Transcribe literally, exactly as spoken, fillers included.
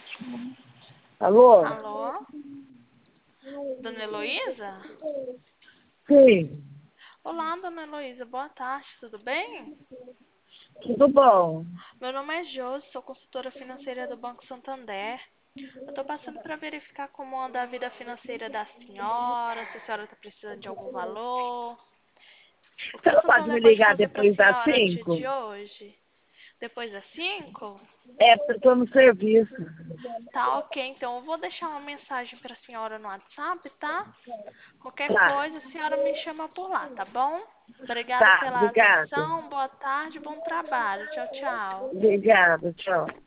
Alô? Alô? Dona Heloísa? Sim, Olá, Dona Heloísa, boa tarde, tudo bem? tudo bom? Meu nome é Josi, sou consultora financeira do Banco Santander. Eu estou passando para verificar como anda a vida financeira da senhora, se a senhora está precisando de algum valor. O que Você o não pode me Santander pode ligar fazer para a depois das senhora no dia cinco? de hoje? Depois das cinco? É, porque eu tô no serviço. Tá ok, então eu vou deixar uma mensagem para a senhora no WhatsApp, tá? Qualquer Tá, coisa, a senhora me chama por lá, tá bom? Obrigada tá, pela obrigada. atenção, boa tarde, bom trabalho. Tchau, tchau. Obrigada, tchau.